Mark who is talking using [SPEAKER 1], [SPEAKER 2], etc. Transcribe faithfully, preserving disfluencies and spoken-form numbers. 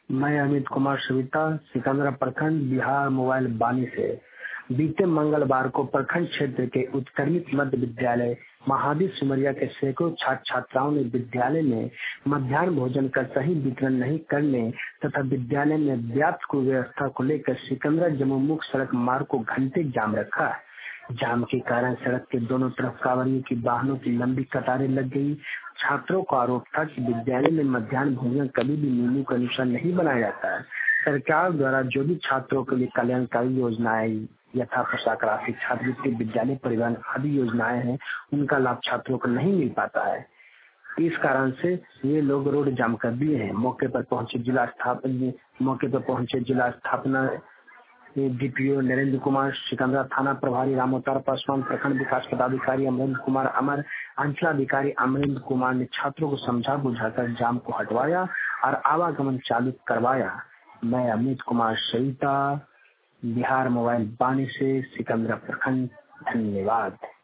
[SPEAKER 1] मैं अमित कुमार सविता, सिकंदरा प्रखंड, बिहार मोबाइल बानी से। बीते मंगलवार को प्रखंड क्षेत्र के उत्क्रमित मध्य विद्यालय महादेव सिमरिया के सैकड़ों छात्र छात्राओं ने विद्यालय में मध्याह्न भोजन का सही वितरण नहीं करने तथा विद्यालय में व्याप्त कुव्यवस्था को लेकर सिकंदरा जम्मू मुख्य सड़क मार्ग को घंटे जाम रखा। जाम के कारण सड़क के दोनों तरफ कांवड़ियों की वाहनों की लंबी कतारें लग गई। छात्रों का आरोप था कि विद्यालय में मध्याह्न भोजन कभी भी मेन्यू के अनुसार नहीं बनाया जाता है। सरकार द्वारा जो भी छात्रों के लिए कल्याणकारी योजनाएं यथा पोशाक राशि, छात्रवृत्ति, विद्यालय परिवहन आदि योजनाएं हैं, उनका लाभ छात्रों को नहीं मिल पाता है। इस कारण से ये लोग रोड जाम कर दिए हैं। मौके पर पहुंचे जिला स्थापना मौके पर पहुंचे जिला स्थापना डीपीओ नरेंद्र कुमार, सिकंदरा थाना प्रभारी रामोतार पासवान, प्रखंड विकास पदाधिकारी अमरेंद्र कुमार अमर, अंचलाधिकारी अमरेंद्र कुमार ने छात्रों को समझा बुझाकर जाम को हटवाया और आवागमन चालू करवाया। मैं अमित कुमार सविता, बिहार मोबाइल बानी से, सिकंदरा प्रखंड। धन्यवाद।